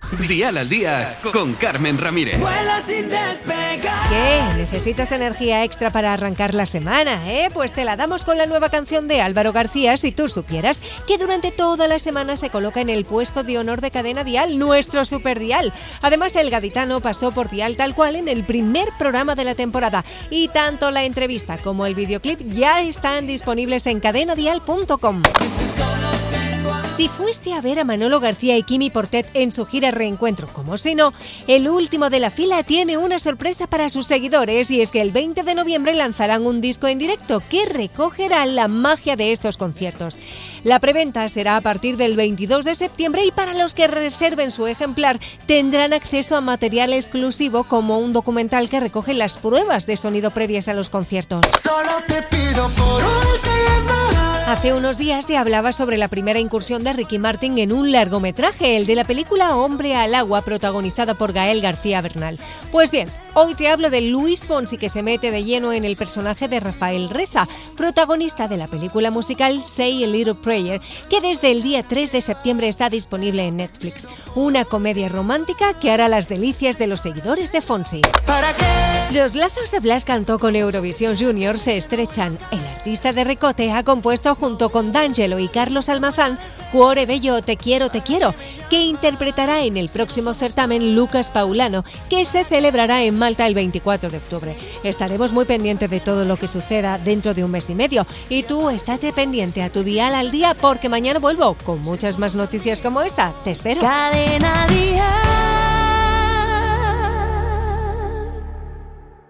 Dial al Día con Carmen Ramírez. Vuela sin despegar. ¿Qué? ¿Necesitas energía extra para arrancar la semana, Pues te la damos con la nueva canción de Álvaro García, Si tú supieras, que durante toda la semana se coloca en el puesto de honor de Cadena Dial, nuestro superdial. Además, el gaditano pasó por Dial tal cual en el primer programa de la temporada y tanto la entrevista como el videoclip ya están disponibles en cadenadial.com. Si fuiste a ver a Manolo García y Quimi Portet en su gira Reencuentro, como si no, el último de la fila tiene una sorpresa para sus seguidores, y es que el 20 de noviembre lanzarán un disco en directo que recogerá la magia de estos conciertos. La preventa será a partir del 22 de septiembre y para los que reserven su ejemplar tendrán acceso a material exclusivo como un documental que recoge las pruebas de sonido previas a los conciertos. Solo te pido por última. Hace unos días te hablaba sobre la primera incursión de Ricky Martin en un largometraje, el de la película Hombre al agua, protagonizada por Gael García Bernal. Pues bien, hoy te hablo de Luis Fonsi, que se mete de lleno en el personaje de Rafael Reza, protagonista de la película musical Say a Little Prayer, que desde el día 3 de septiembre está disponible en Netflix. Una comedia romántica que hará las delicias de los seguidores de Fonsi. ¿Para qué? Los lazos de Blas Cantó con Eurovisión Junior se estrechan. El artista de Ricote ha compuesto junto con D'Angelo y Carlos Almazán Cuore Bello Te quiero, que interpretará en el próximo certamen Lucas Paulano, que se celebrará en Malta el 24 de octubre. Estaremos muy pendientes de todo lo que suceda dentro de un mes y medio, y tú estate pendiente a tu Dial al Día, porque mañana vuelvo con muchas más noticias como esta. Te espero. Cadena Dial.